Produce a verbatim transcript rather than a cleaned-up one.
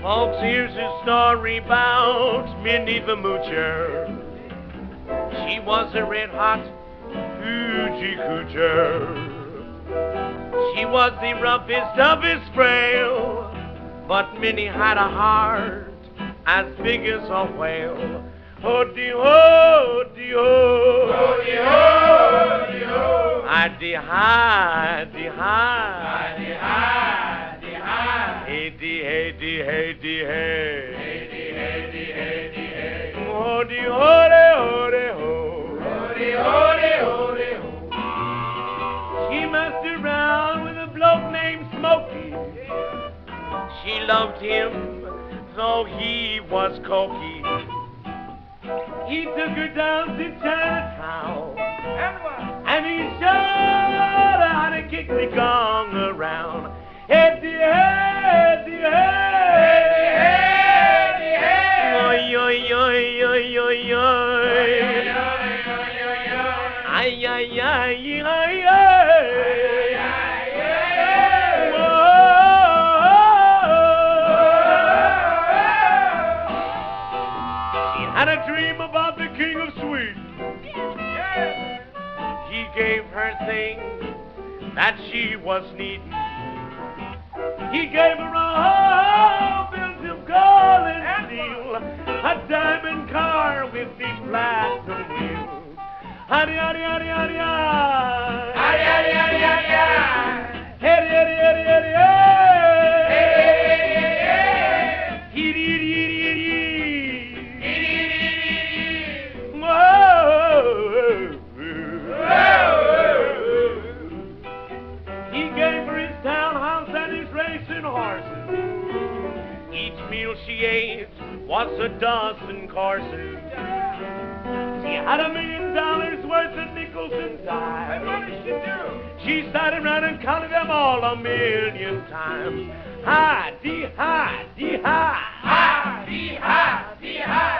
Folks, here's a story about Minnie the Moocher. She was a red-hot hoochie coocher. She was the roughest, toughest frail, but Minnie had a heart as big as a whale. Ho-dee-ho, dee-ho, ho-dee-ho, dee-ho, I-dee-hi, dee-hi, I-dee-hi, dee-hi, hey-dee, hey-dee, hey-dee, hey, hey-dee, hey-dee, hey-dee, hey, ho-dee-ho, dee-ho, dee-ho, ho-dee-ho, dee-ho, dee-ho. She messed around with a bloke named Smokey. She loved him, though he was cokey. He took her down to Chinatown, and he showed her how to kick the gong around. Head the head, the head, the head. Oi, oi, oi, oi, oi, oi. Ay, ay, ay, ay, ay. Had a dream about the king of Sweden. Yeah. He gave her things that she was needing. He gave her a whole built of gold and steel, a diamond car with the platinum wheels. Huddy, huddy, huddy, huddy, huddy. Huddy, huddy, huddy, huddy, huddy. Huddy, huddy, huddy, huddy, huddy. She ate was a dozen courses. She had a million dollars worth of nickels and dimes. What did she do? She sat around and counted them all a million times. Hi, dee, hi, dee, hi. Hi, dee, hi, dee, hi.